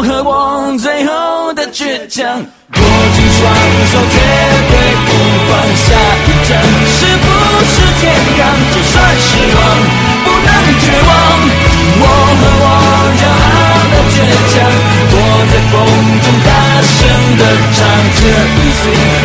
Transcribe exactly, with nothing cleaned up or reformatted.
我和我最后的倔强，握紧双手绝对不放下一站，是不是天堂？就算失望不能绝望，我和我骄傲的倔强，我在风中大声地唱这一次